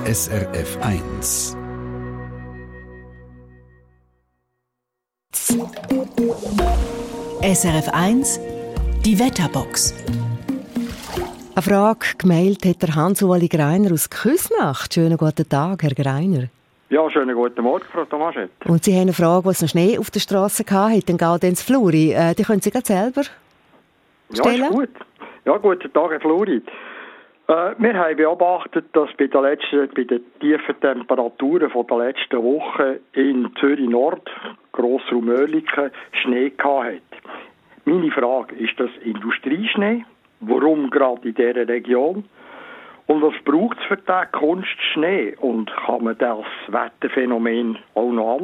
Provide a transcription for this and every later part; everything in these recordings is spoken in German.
SRF 1. SRF 1, die Wetterbox. Eine Frage gemeldet hat der Hans-Uli Greiner aus Küsnacht. Schönen guten Tag, Herr Greiner. Ja, schönen guten Morgen, Frau Tomaschett. Und Sie haben eine Frage, was noch Schnee auf der Straße hatte, den Gaudenz Fluri. Die können Sie gerade selber stellen? Ja, ist gut. Ja, guten Tag, Herr Fluri. Wir haben beobachtet, dass bei den tiefen Temperaturen von der letzten Woche in Zürich-Nord, Grossraum Oerlikon, Schnee gehabt hat. Meine Frage, ist das Industrieschnee? Warum gerade in dieser Region? Und was braucht es für den Kunstschnee? Und kann man das Wetterphänomen auch noch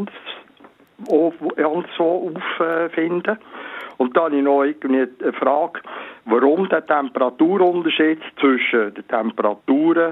anders so auffinden? Und dann habe ich noch eine Frage, warum der Temperaturunterschied zwischen den Temperaturen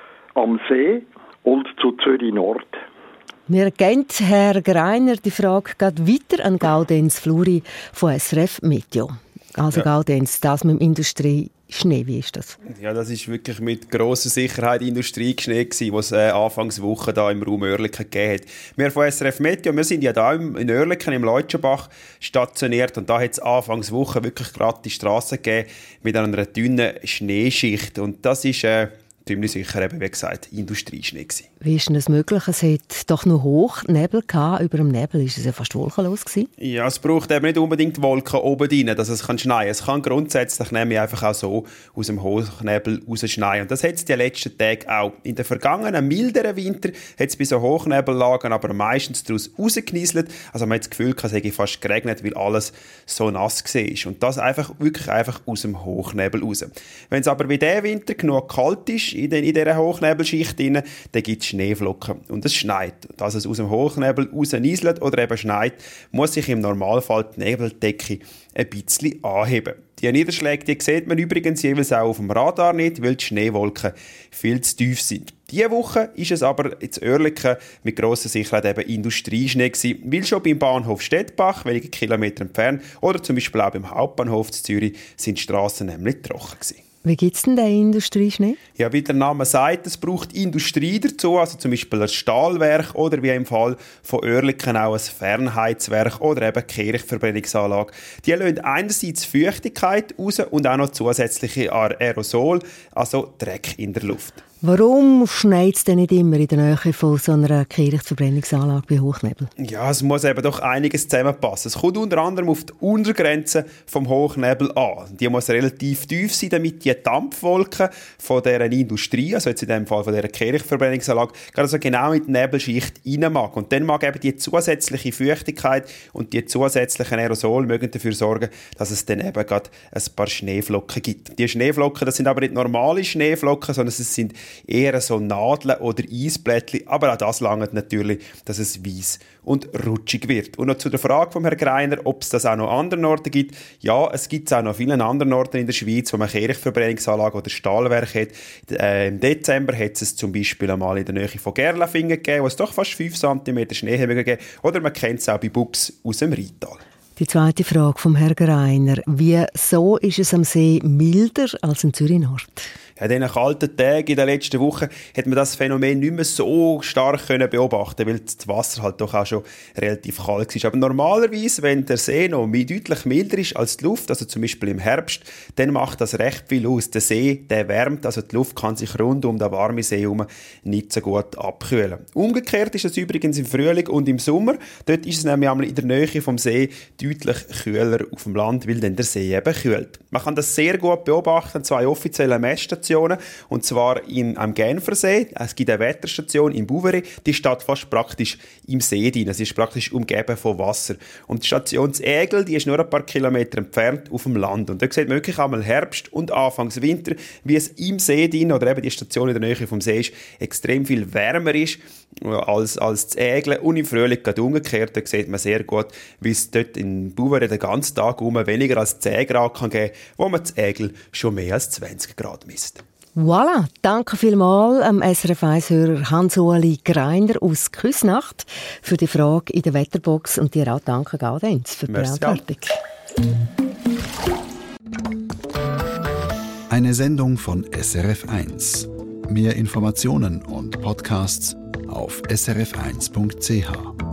am See und zu Zürich Nord? Wir geben Herr Greiner die Frage gerade weiter an Gaudenz Fluri von SRF Meteo. Also ja. Gaudenz, das mit dem Industrieschnee, wie ist das? Ja, das ist wirklich mit grosser Sicherheit Industrieschnee gewesen, was Anfangswoche da im Raum Oerlikon gegeben hat. Wir von SRF Meteo, wir sind ja da in Oerlikon, im Leutschenbach stationiert und da hat es Anfangswoche wirklich gerade die Straße gegeben mit einer dünnen Schneeschicht und das ist ziemlich sicher, eben, wie gesagt, Industrieschnee gewesen. Wie ist denn das möglich? Es hat doch noch Hochnebel gehabt. Über dem Nebel war es ja fast wolkenlos gewesen. Ja, es braucht eben nicht unbedingt Wolken oben rein, dass es schneien kann. Es kann grundsätzlich nämlich einfach auch so aus dem Hochnebel rausschneien. Und das hat es die letzten Tage auch. In den vergangenen, milderen Winter hat es bei so Hochnebellagen aber meistens daraus rausgenieselt. Also man hat das Gefühl, es hätte fast geregnet, weil alles so nass war. Und das wirklich einfach aus dem Hochnebel raus. Wenn es aber wie diesen Winter genug kalt ist, in dieser Hochnebelschicht drin, dann gibt es Schneeflocken und es schneit. Dass es aus dem Hochnebel rausnieselt oder eben schneit, muss sich im Normalfall die Nebeldecke ein bisschen anheben. Die Niederschläge, die sieht man übrigens jeweils auch auf dem Radar nicht, weil die Schneewolken viel zu tief sind. Diese Woche ist es aber in Oerlikon mit grosser Sicherheit eben Industrieschnee gewesen, weil schon beim Bahnhof Stettbach, wenige Kilometer entfernt, oder zum Beispiel auch beim Hauptbahnhof in Zürich, sind die Strassen nämlich trocken gewesen. Wie gibt es denn den Industrieschnee? Ja, wie der Name sagt, es braucht Industrie dazu, also zum Beispiel ein Stahlwerk oder wie im Fall von Oerlikon auch ein Fernheizwerk oder eben Kirchverbrennungsanlage. Die lassen einerseits Feuchtigkeit raus und auch noch zusätzliche Aerosol, also Dreck in der Luft. Warum schneit es denn nicht immer in der Nähe von so einer Kirchverbrennungsanlage bei Hochnebel? Ja, es muss eben doch einiges zusammenpassen. Es kommt unter anderem auf die Untergrenze vom Hochnebel an. Die muss relativ tief sein, damit die Dampfwolken von dieser Industrie, also jetzt in dem Fall von dieser Kirchverbrennungsanlage, gerade so genau in die Nebelschicht rein mag. Und dann mag eben die zusätzliche Feuchtigkeit und die zusätzlichen Aerosole mögen dafür sorgen, dass es dann eben gerade ein paar Schneeflocken gibt. Die Schneeflocken, das sind aber nicht normale Schneeflocken, sondern es sind eher so Nadeln oder Eisblättchen, aber auch das langt natürlich, dass es weiss und rutschig wird. Und noch zu der Frage von Herrn Greiner, ob es das auch noch an anderen Orten gibt. Ja, es gibt es auch noch an vielen anderen Orten in der Schweiz, wo man Kirchverbrennungsanlage oder Stahlwerk hat. Im Dezember hat es zum Beispiel einmal in der Nähe von Gerlafingen gegeben, wo es doch fast 5 cm Schnee gegeben. Oder man kennt es auch bei Bux aus dem Rheintal. Die zweite Frage vom Herrn Greiner. Wieso ist es am See milder als in Zürich-Nord? Ja, in diesen kalten Tagen in der letzten Woche hat man das Phänomen nicht mehr so stark beobachten, weil das Wasser halt doch auch schon relativ kalt war. Aber normalerweise, wenn der See noch deutlich milder ist als die Luft, also zum Beispiel im Herbst, dann macht das recht viel aus. Der See, der wärmt, also die Luft kann sich rund um den warmen See herum nicht so gut abkühlen. Umgekehrt ist es übrigens im Frühling und im Sommer. Dort ist es nämlich einmal in der Nähe vom See deutlich kühler auf dem Land, weil dann der See eben kühlt. Man kann das sehr gut beobachten, 2 offizielle Messstationen, und zwar am Genfersee. Es gibt eine Wetterstation in Bouveret, die steht fast praktisch im See drin. Es ist praktisch umgeben von Wasser. Und die Station Ägel, die ist nur ein paar Kilometer entfernt auf dem Land. Und da sieht man wirklich einmal Herbst und Anfangs Winter, wie es im See drin, oder eben die Station in der Nähe vom See ist, extrem viel wärmer ist als das Ägel. Und im Frühling gerade umgekehrt, da sieht man sehr gut, wie es dort in Bouveret den ganzen Tag weniger als 10 Grad kann geben, wo man das Ägel schon mehr als 20 Grad misst. Voilà, danke vielmals am SRF 1-Hörer Hans-Uli Greiner aus Küsnacht für die Frage in der Wetterbox und dir auch danke, Gaudenz, für die Beantwortung. Eine Sendung von SRF 1. Mehr Informationen und Podcasts auf srf1.ch.